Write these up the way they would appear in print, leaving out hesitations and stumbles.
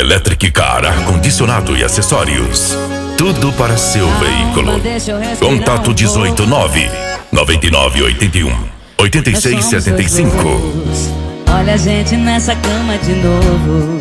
Electric Car, ar-condicionado e acessórios. Tudo para seu veículo. Contato 189 9981 8675. Olha a gente nessa cama de novo.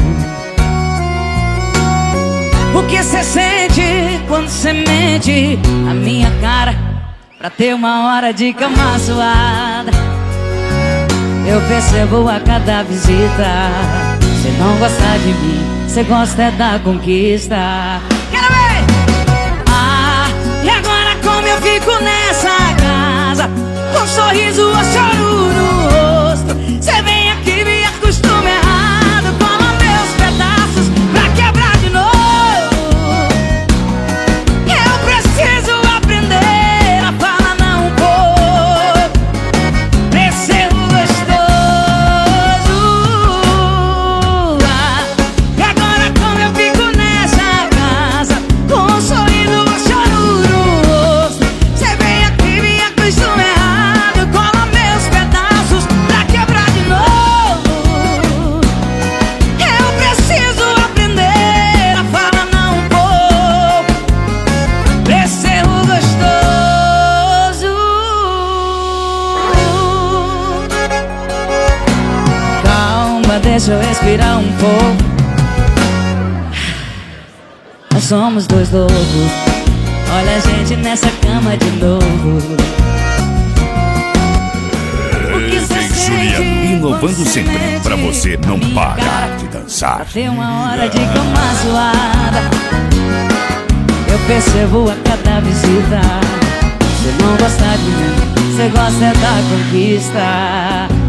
O que cê sente quando cê mente a minha cara pra ter uma hora de cama suada? Eu percebo a cada visita. Cê não gosta de mim, cê gosta é da conquista. Quero ver! Ah, e agora como eu fico nessa casa, com um sorriso ou choro no rosto? Cê vem aqui, me acostuma errado, cola meus pedaços pra quebrar de novo. Eu preciso aprender a falar não um pouco pra ser gostoso. Ah, e agora como eu fico nessa casa, com um sorriso ou choro no rosto? Cê vem aqui, me acostuma errado, cola meus pedaços pra quebrar de novo. Eu preciso aprender a falar não um pouco pra ser gostoso. Calma, deixa eu respirar um pouco. Nós somos dois loucos. Olha a gente nessa cama de novo. O que cê Vem sente Juliano, inovando quando cê sempre mente pra você não a minha parar cara de dançar. pra ter uma hora de cama suada? Eu percebo a cada visita. Cê não gosta de mim, cê gosta é da conquista.